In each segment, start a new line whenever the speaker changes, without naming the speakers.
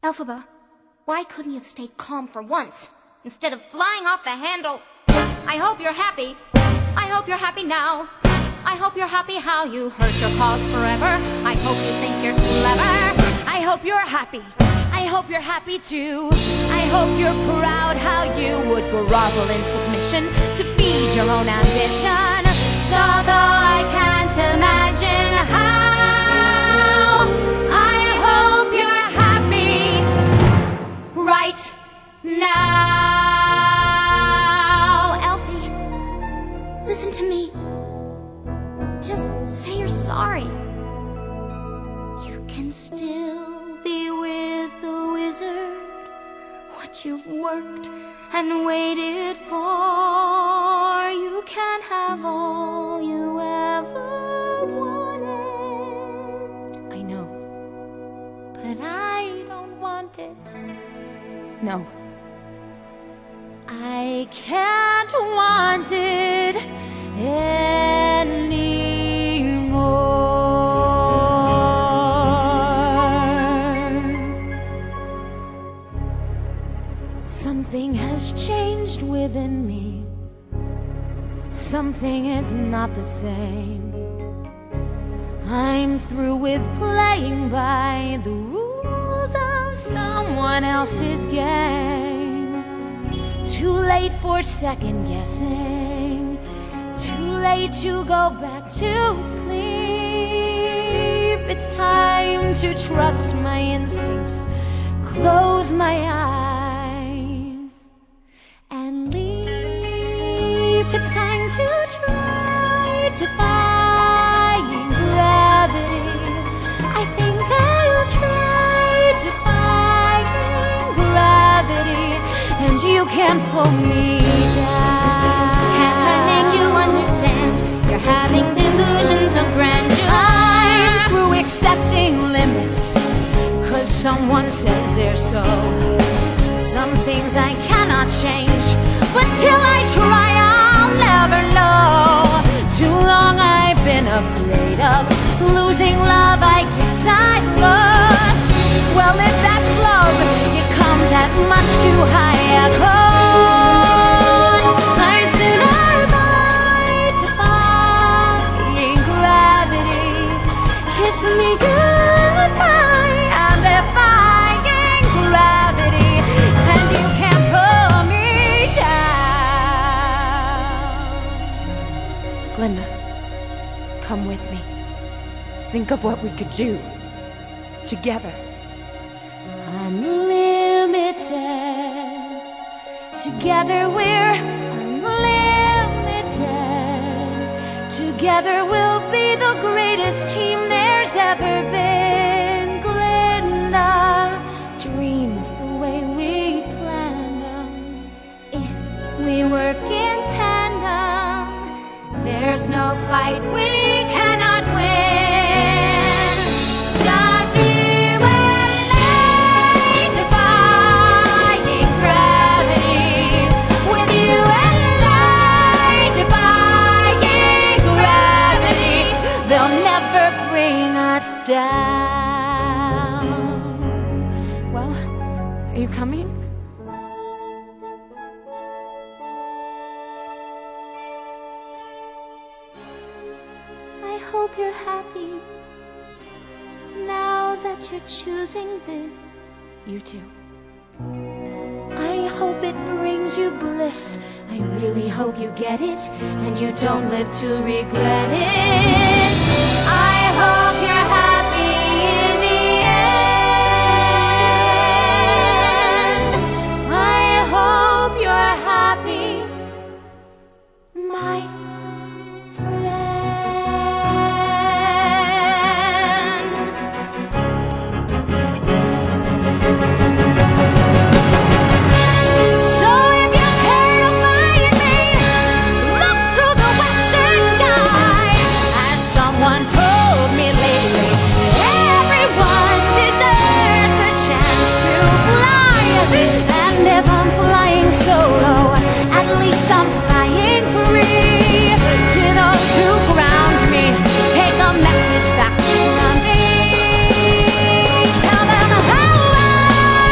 Elphaba, why couldn't you have stayed calm for once, instead of flying off the handle? I hope you're happy. I hope you're happy now. I hope you're happy how you hurt your cause forever. I hope you think you're clever.
I hope you're happy. I hope you're happy too. I hope you're proud how you would grovel in submission to feed your own ambition.
So though I can't imagine how, I hope you're happy right now. Elfie, listen to me. Just say you're sorry. You can still be with the wizard. What you've worked and waited for, you can have all you ever wanted.
I know,
but I don't want it.
no. I can't want it anymore. Something has changed within me. Something is not the same. I'm through with playing by the rules of someone else's game. Too late for second guessing. Too late to go back to sleep. It's time to trust my instincts, close my eyes, and leap. It's time to try defying gravity. I think I'll try defying gravity, and you can't pull me down.
Can't I make you understand? You're having delusions of grandeur.
I'm through accepting limits, 'cause someone says they're so. Some things I cannot change, but till I try I'll never know. Too long I've been afraid of losing love, I guess I lost. Well, if that's love, it comes at much too high a cost. I'd sooner fight defying gravity. Kiss me goodbye, I'm defying gravity, and you can't pull me down. Glinda, come with me. Think of what we could do together. Unlimited. Together we're unlimited. Together we'll be the greatest team there's ever been. Glinda, dreams the way we planned them.
If we work in tandem, there's no fight we cannot win. Just you and I defying gravity. With you and I defying gravity.
They'll never bring us down. Well, are you coming?
I hope you're happy now that you're choosing this.
You too. I hope it brings you bliss.
I really hope you get it and you don't live to regret it. I hope you're happy in the end.
I hope you're happy, my friend. So if you care to find me, look to the western sky. As someone told me lately, everyone deserves a chance to fly. And if I'm flying solo, at least I'm flying free. To those who ground me, take a message back from me. Tell them how I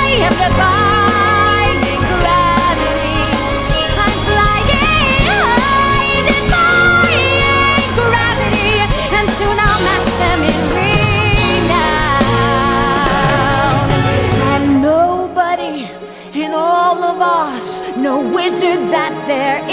there